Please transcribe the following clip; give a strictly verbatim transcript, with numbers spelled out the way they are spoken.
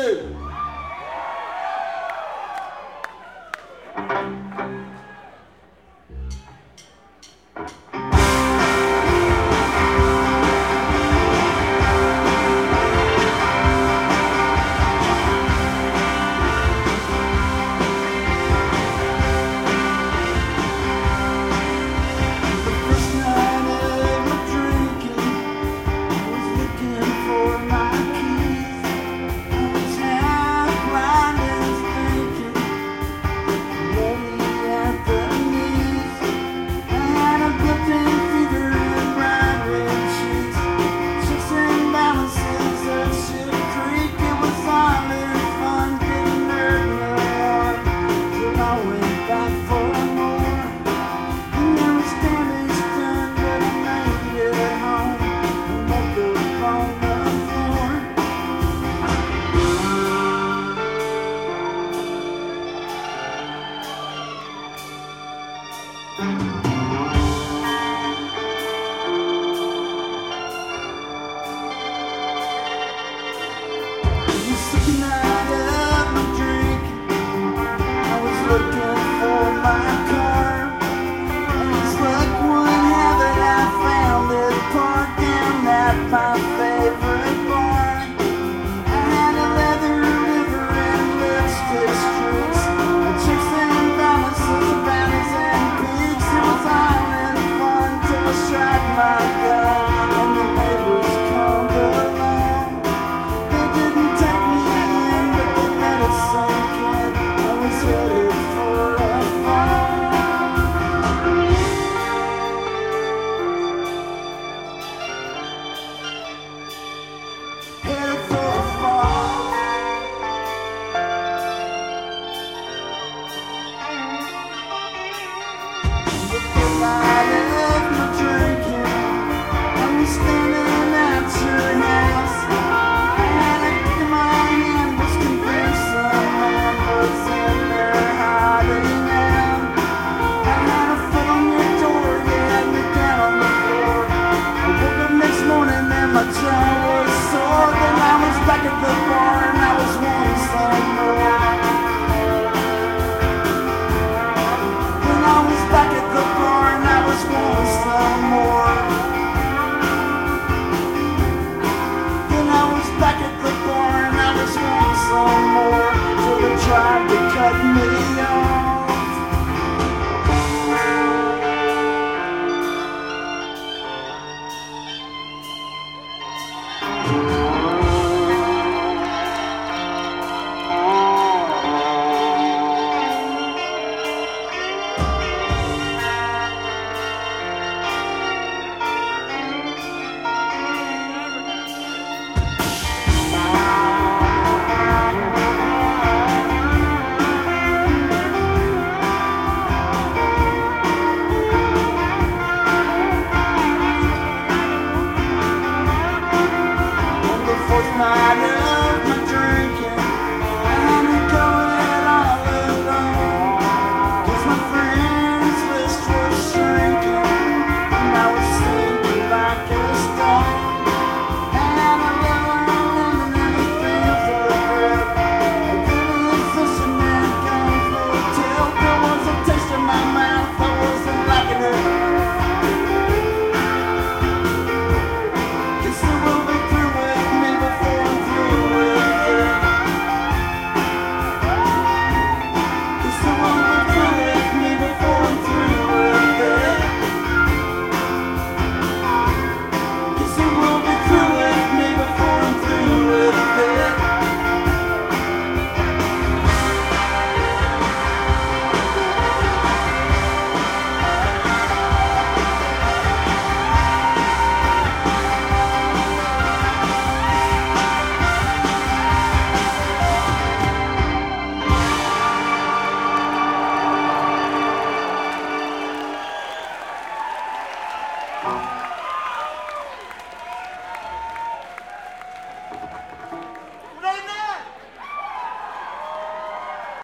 two. My favorite bar. I had a leather river and lipstick streets, chicks and balances, valleys and peaks. It was island fun till I struck my gun and the neighbors come along. They didn't take me in, but they let it sink in. I was headed for a fall. Tried to cut me off. Night